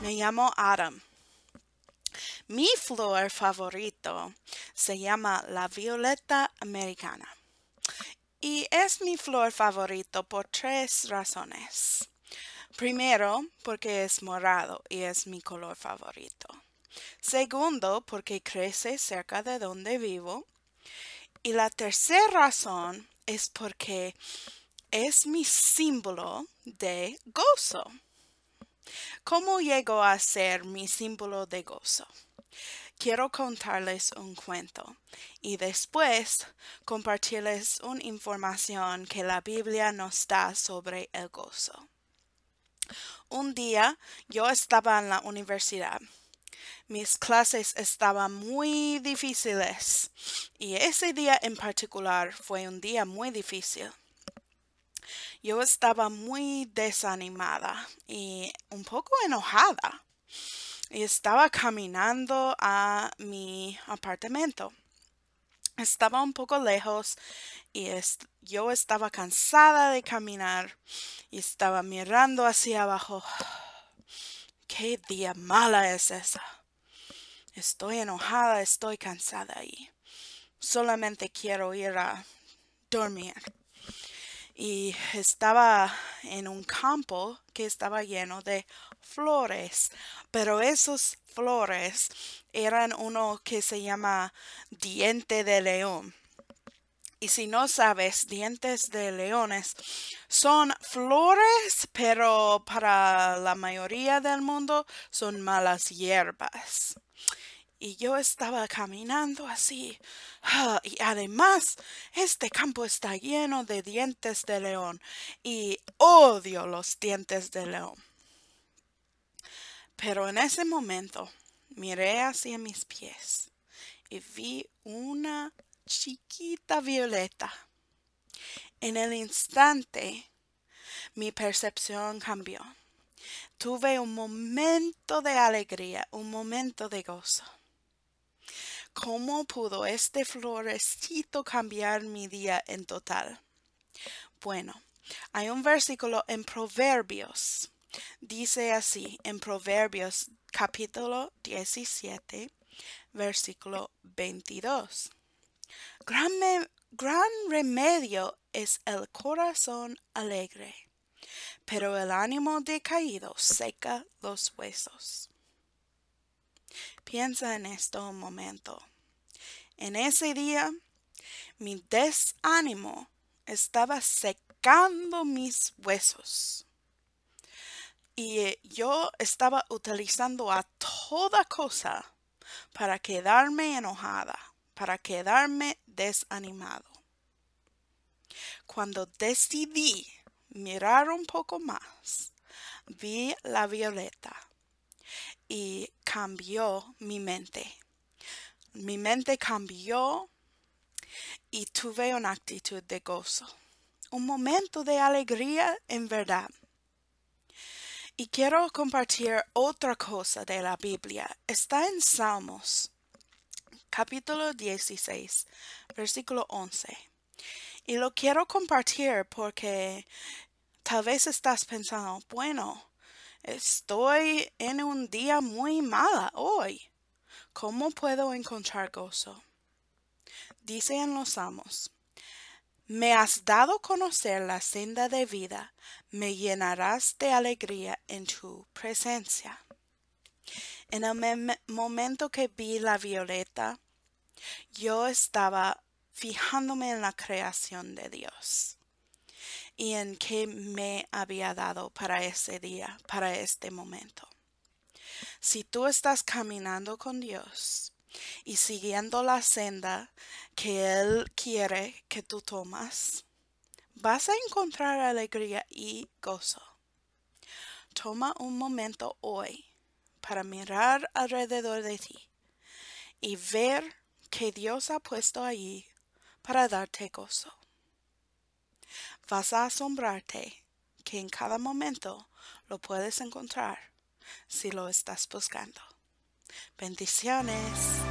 Me llamo Adam. Mi flor favorito se llama la violeta americana. Y es mi flor favorito por tres razones. Primero, porque es morado y es mi color favorito. Segundo, porque crece cerca de donde vivo. Y la tercera razón es porque es mi símbolo de gozo. ¿Cómo llegó a ser mi símbolo de gozo? Quiero contarles un cuento y después compartirles una información que la Biblia nos da sobre el gozo. Un día yo estaba en la universidad. Mis clases estaban muy difíciles y ese día en particular fue un día muy difícil. Yo estaba muy desanimada y un poco enojada. Y estaba caminando a mi apartamento. Estaba un poco lejos y yo estaba cansada de caminar y estaba mirando hacia abajo. ¿Qué día mala es esa? Estoy enojada, estoy cansada y solamente quiero ir a dormir. Y estaba en un campo que estaba lleno de flores, pero esos flores eran uno que se llama diente de león. Y si no sabes, dientes de leones son flores, pero para la mayoría del mundo son malas hierbas. Y yo estaba caminando así. Y además, este campo está lleno de dientes de león. Y odio los dientes de león. Pero en ese momento miré hacia mis pies y vi una chiquita violeta. En el instante, mi percepción cambió. Tuve un momento de alegría, un momento de gozo. ¿Cómo pudo este florecito cambiar mi día en total? Bueno, hay un versículo en Proverbios. Dice así, en Proverbios capítulo 17, versículo 22. Gran remedio es el corazón alegre, pero el ánimo decaído seca los huesos. Piensa en esto un momento. En ese día, mi desánimo estaba secando mis huesos. Y yo estaba utilizando a toda cosa para quedarme enojada, para quedarme desanimado. Cuando decidí mirar un poco más, vi la violeta y cambió mi mente. Mi mente cambió y tuve una actitud de gozo, un momento de alegría en verdad. Y quiero compartir otra cosa de la Biblia. Está en Salmos, capítulo 16, versículo 11. Y lo quiero compartir porque tal vez estás pensando, bueno, estoy en un día muy mala hoy. ¿Cómo puedo encontrar gozo? Dice en los Salmos, me has dado a conocer la senda de vida, me llenarás de alegría en tu presencia. En el momento que vi la violeta, yo estaba fijándome en la creación de Dios y en qué me había dado para ese día, para este momento. Si tú estás caminando con Dios y siguiendo la senda que Él quiere que tú tomas, vas a encontrar alegría y gozo. Toma un momento hoy para mirar alrededor de ti y ver que Dios ha puesto allí para darte gozo. Vas a asombrarte que en cada momento lo puedes encontrar si lo estás buscando. Bendiciones.